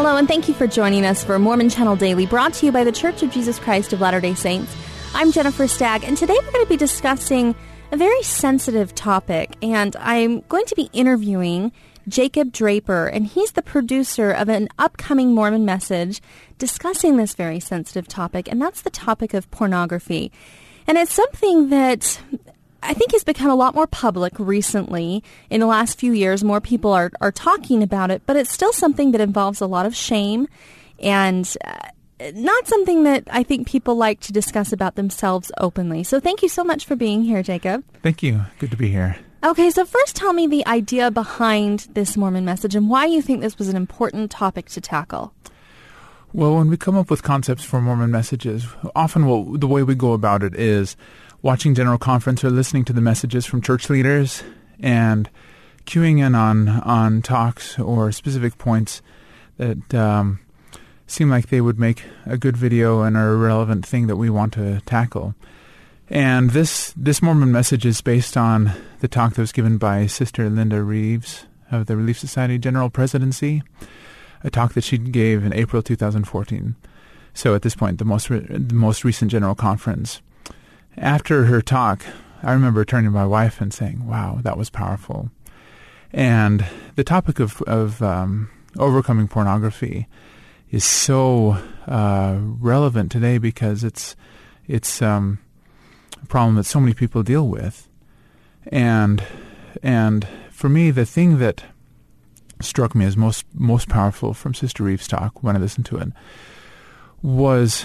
Hello, and thank you for joining us for Mormon Channel Daily, brought to you by The Church of Jesus Christ of Latter-day Saints. I'm Jennifer Stagg, and today we're going to be discussing a very sensitive topic, and I'm going to be interviewing Jacob Draper, and he's the producer of an upcoming Mormon message discussing this very sensitive topic, and that's the topic of pornography. And it's something that I think has become a lot more public recently. In the last few years, more people are talking about it, but it's still something that involves a lot of shame and not something that I think people like to discuss about themselves openly. So thank you so much for being here, Jacob. Thank you. Good to be here. Okay, so first tell me the idea behind this Mormon message and why you think this was an important topic to tackle. Well, when we come up with concepts for Mormon messages, often the way we go about it is watching General Conference or listening to the messages from church leaders and queuing in on talks or specific points that seem like they would make a good video and are a relevant thing that we want to tackle. And this Mormon message is based on the talk that was given by Sister Linda Reeves of the Relief Society General Presidency, a talk that she gave in April 2014. So at this point, the most recent General Conference. After her talk, I remember turning to my wife and saying, wow, that was powerful. And the topic of overcoming pornography is so relevant today because it's a problem that so many people deal with. And for me, the thing that struck me as most powerful from Sister Reeves' talk when I listened to it was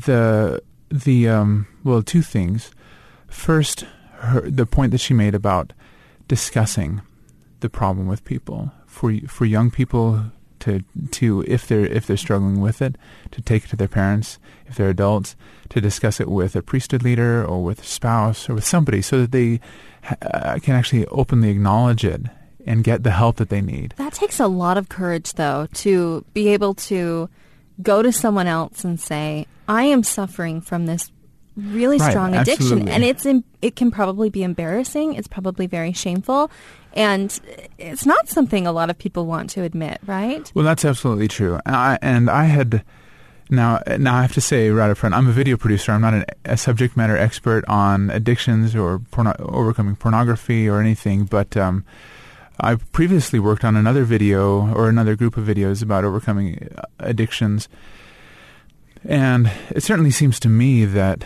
two things. First, the point that she made about discussing the problem with people for young people to if they're struggling with it, to take it to their parents, if they're adults, to discuss it with a priesthood leader or with a spouse or with somebody so that they can actually openly acknowledge it and get the help that they need. That takes a lot of courage, though, to be able to go to someone else and say, I am suffering from this really strong addiction. Absolutely. And it can probably be embarrassing. It's probably very shameful. And it's not something a lot of people want to admit, right? Well, that's absolutely true. Now I have to say right up front, I'm a video producer. I'm not a subject matter expert on addictions or overcoming pornography or anything, but I previously worked on another video or another group of videos about overcoming addictions. And it certainly seems to me that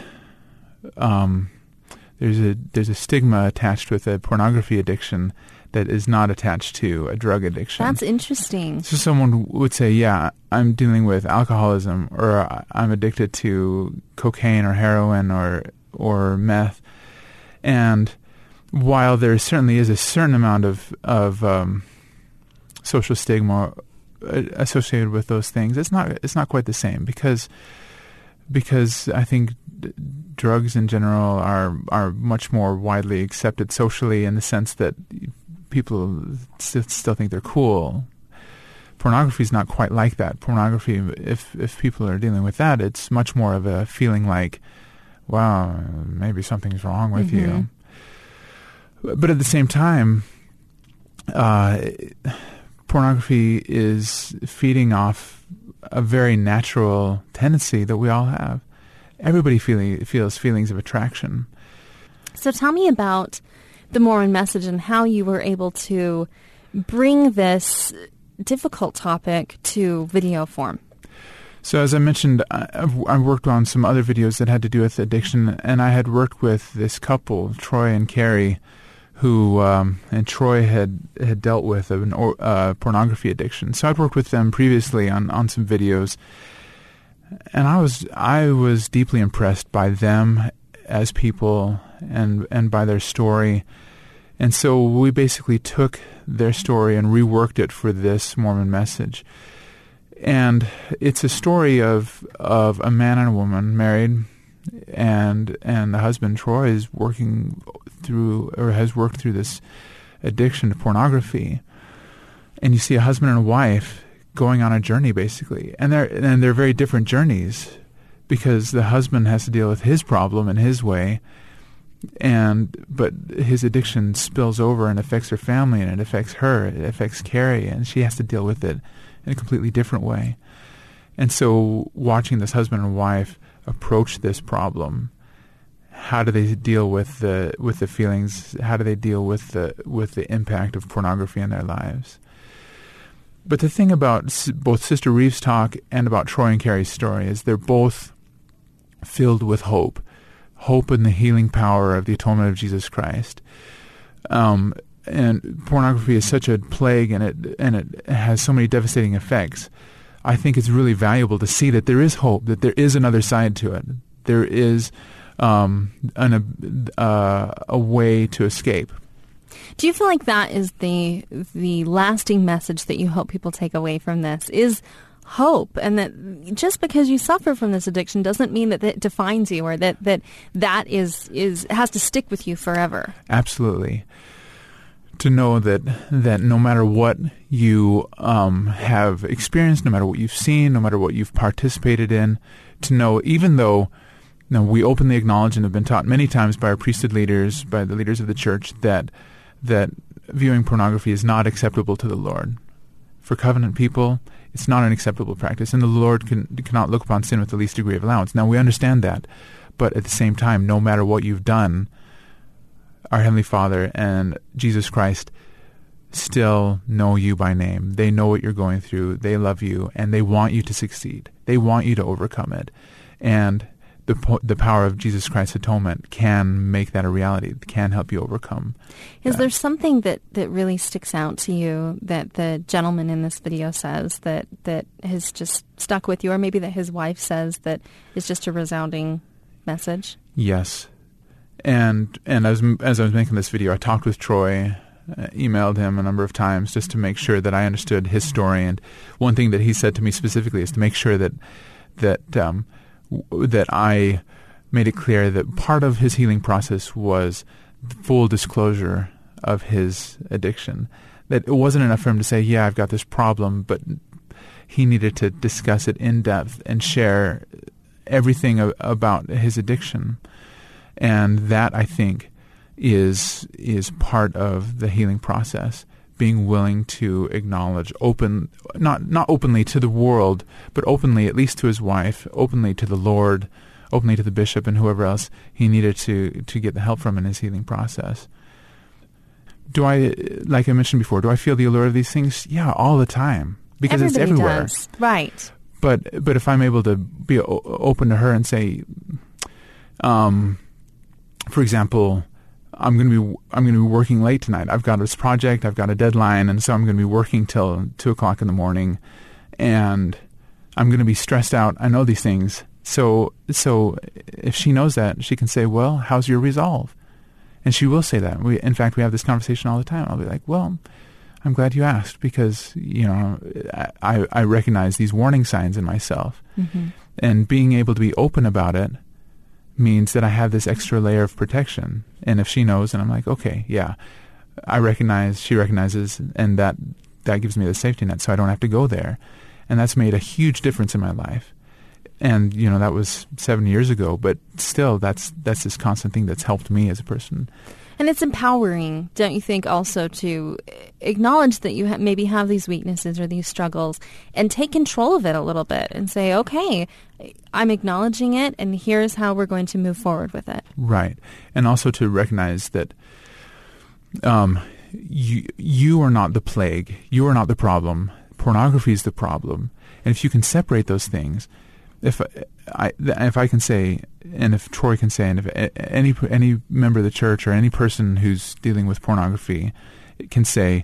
there's a stigma attached with a pornography addiction that is not attached to a drug addiction. That's interesting. So someone would say, yeah, I'm dealing with alcoholism, or I'm addicted to cocaine or heroin or meth. And while there certainly is a certain amount of social stigma associated with those things, it's not quite the same because I think drugs in general are much more widely accepted socially in the sense that people still think they're cool. Pornography is not quite like that. Pornography, if people are dealing with that, it's much more of a feeling like, wow, maybe something's wrong with you. But at the same time, pornography is feeding off a very natural tendency that we all have. Everybody feels feelings of attraction. So tell me about the Mormon message and how you were able to bring this difficult topic to video form. So as I mentioned, I worked on some other videos that had to do with addiction, and I had worked with this couple, Troy and Carrie, who and Troy had dealt with a pornography addiction. So I'd worked with them previously on some videos, and I was deeply impressed by them as people and by their story. And so we basically took their story and reworked it for this Mormon message. And it's a story of a man and a woman married, and the husband, Troy, is has worked through this addiction to pornography. And you see a husband and a wife going on a journey, basically. And they're very different journeys, because the husband has to deal with his problem in his way, But his addiction spills over and affects her family, and it affects her. It affects Carrie, and she has to deal with it in a completely different way. And so watching this husband and wife approach this problem, how do they deal with the feelings? How do they deal with the impact of pornography in their lives? But the thing about both Sister Reeves' talk and about Troy and Carrie's story is they're both filled with hope in the healing power of the atonement of Jesus Christ. And pornography is such a plague, and it has so many devastating effects. I think it's really valuable to see that there is hope, that there is another side to it. There is a way to escape. Do you feel like that is the lasting message that you hope people take away from this, is hope, and that just because you suffer from this addiction doesn't mean that it defines you, or that is has to stick with you forever? Absolutely. To know that no matter what you have experienced, no matter what you've seen, no matter what you've participated in, to know, even though we openly acknowledge and have been taught many times by our priesthood leaders, by the leaders of the church, that viewing pornography is not acceptable to the Lord. For covenant people, it's not an acceptable practice, and the Lord cannot look upon sin with the least degree of allowance. Now, we understand that, but at the same time, no matter what you've done, our Heavenly Father and Jesus Christ still know you by name. They know what you're going through. They love you, and they want you to succeed. They want you to overcome it. And the power of Jesus Christ's atonement can make that a reality. It can help you overcome. Is there something that really sticks out to you that the gentleman in this video says that has just stuck with you, or maybe that his wife says that is just a resounding message? Yes. And as I was making this video, I talked with Troy, emailed him a number of times just to make sure that I understood his story. And one thing that he said to me specifically is to make sure that I made it clear that part of his healing process was full disclosure of his addiction. That it wasn't enough for him to say, yeah, I've got this problem, but he needed to discuss it in depth and share everything about his addiction. And that, I think, is part of the healing process, being willing to acknowledge not openly to the world, but openly, at least to his wife, openly to the Lord, openly to the bishop and whoever else he needed to get the help from in his healing process. Do I, like I mentioned before, do I feel the allure of these things? Yeah, all the time, because everybody it's everywhere. Does. Right. But if I'm able to be open to her and say, for example, I'm going to be working late tonight. I've got this project, I've got a deadline, and so I'm going to be working till 2:00 in the morning, and I'm going to be stressed out. I know these things. So if she knows that, she can say, "Well, how's your resolve?" And she will say that. In fact, we have this conversation all the time. I'll be like, "Well, I'm glad you asked, because I recognize these warning signs in myself, and being able to be open about it means that I have this extra layer of protection." And if she knows, and I'm like, okay, yeah, I recognize, she recognizes, and that gives me the safety net, so I don't have to go there. And that's made a huge difference in my life. And, that was 7 years ago, but still, that's this constant thing that's helped me as a person. And it's empowering, don't you think, also to acknowledge that you maybe have these weaknesses or these struggles and take control of it a little bit and say, okay, I'm acknowledging it, and here's how we're going to move forward with it. Right. And also to recognize that you are not the plague. You are not the problem. Pornography is the problem. And if you can separate those things, if I can say, and if Troy can say, and if any member of the church or any person who's dealing with pornography can say,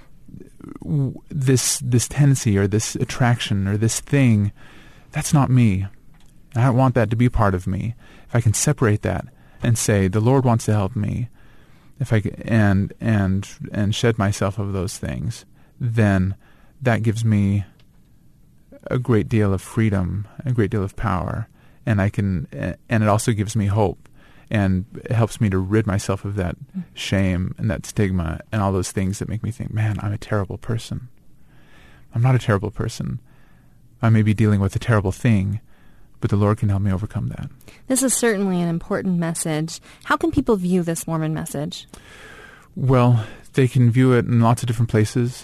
this tendency or this attraction or this thing, that's not me. I don't want that to be part of me. If I can separate that and say, the Lord wants to help me, if I and shed myself of those things, then that gives me a great deal of freedom, a great deal of power, and it also gives me hope, and it helps me to rid myself of that shame and that stigma and all those things that make me think, man, I'm a terrible person. I'm not a terrible person. I may be dealing with a terrible thing, but the Lord can help me overcome that. This is certainly an important message. How can people view this Mormon message? Well, they can view it in lots of different places.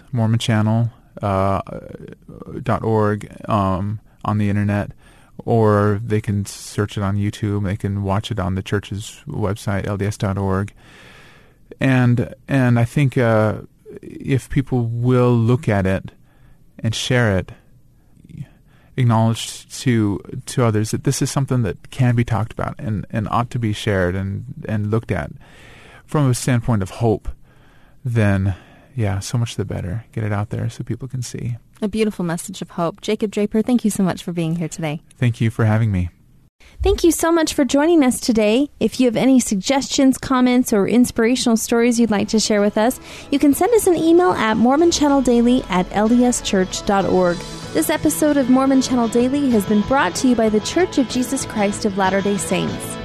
MormonChannel.org on the internet, or they can search it on YouTube. They can watch it on the church's website, LDS.org. And I think if people will look at it and share it, acknowledge to others that this is something that can be talked about and ought to be shared and looked at from a standpoint of hope, then so much the better. Get it out there so people can see. A beautiful message of hope. Jacob Draper, thank you so much for being here today. Thank you for having me. Thank you so much for joining us today. If you have any suggestions, comments, or inspirational stories you'd like to share with us, you can send us an email at mormonchanneldaily@ldschurch.org. This episode of Mormon Channel Daily has been brought to you by the Church of Jesus Christ of Latter-day Saints.